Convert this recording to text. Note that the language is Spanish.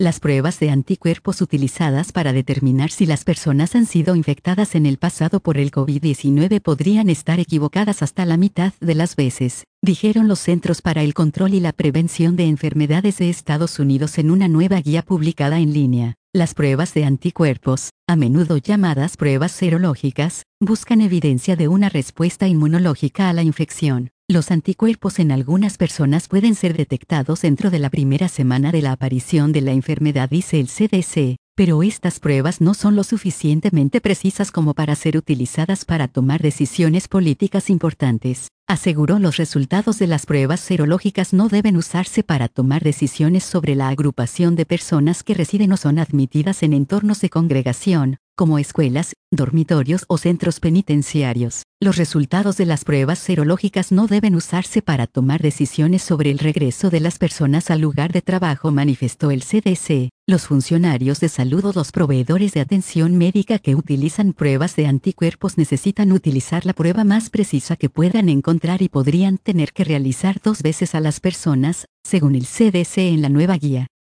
Las pruebas de anticuerpos utilizadas para determinar si las personas han sido infectadas en el pasado por el COVID-19 podrían estar equivocadas hasta la mitad de las veces, dijeron los Centros para el Control y la Prevención de Enfermedades de Estados Unidos en una nueva guía publicada en línea. Las pruebas de anticuerpos, a menudo llamadas pruebas serológicas, buscan evidencia de una respuesta inmunológica a la infección. Los anticuerpos en algunas personas pueden ser detectados dentro de la primera semana de la aparición de la enfermedad, dice el CDC, pero estas pruebas no son lo suficientemente precisas como para ser utilizadas para tomar decisiones políticas importantes. Aseguró: los resultados de las pruebas serológicas no deben usarse para tomar decisiones sobre la agrupación de personas que residen o son admitidas en entornos de congregación, como escuelas, dormitorios o centros penitenciarios. Los resultados de las pruebas serológicas no deben usarse para tomar decisiones sobre el regreso de las personas al lugar de trabajo, manifestó el CDC. Los funcionarios de salud o los proveedores de atención médica que utilizan pruebas de anticuerpos necesitan utilizar la prueba más precisa que puedan encontrar y podrían tener que realizar 2 veces a las personas, según el CDC en la nueva guía.